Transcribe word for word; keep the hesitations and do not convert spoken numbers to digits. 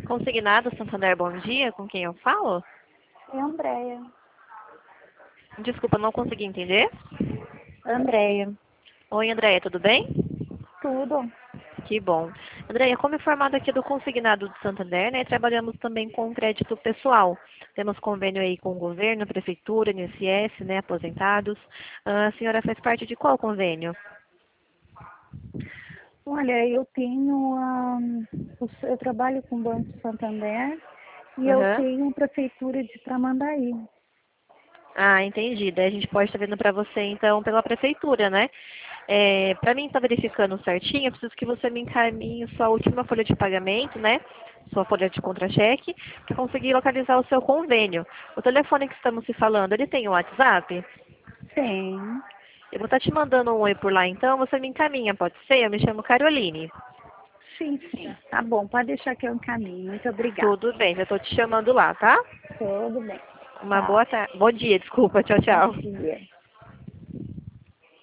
Consignado Santander, bom dia. Com quem eu falo? É Andréia. Desculpa, não consegui entender. Andréia. Oi, Andréia, tudo bem? Tudo? Que bom. Andréia, como informado aqui do Consignado do Santander, né, trabalhamos também com crédito pessoal. Temos convênio aí com o governo, prefeitura, I N S S, né, aposentados. Ah, a senhora faz parte de qual convênio? Olha, eu tenho, ah, eu eu trabalho com o Banco Santander e eu Aham. tenho prefeitura de Tramandaí. Ah, entendi. Daí a gente pode estar vendo para você, então, pela prefeitura, né? É, para mim estar verificando certinho, eu preciso que você me encaminhe sua última folha de pagamento, né? Sua folha de contra-cheque, para conseguir localizar o seu convênio. O telefone que estamos se falando, ele tem o WhatsApp? Tem. Eu vou estar te mandando um oi por lá, então você me encaminha, pode ser? Eu me chamo Caroline. Sim, sim. Tá bom, pode deixar que eu encaminho. Muito obrigada. Tudo bem, já estou te chamando lá, tá? Tudo bem. Uma Tchau. boa tarde. Bom dia, desculpa. Tchau, Bom tchau. dia.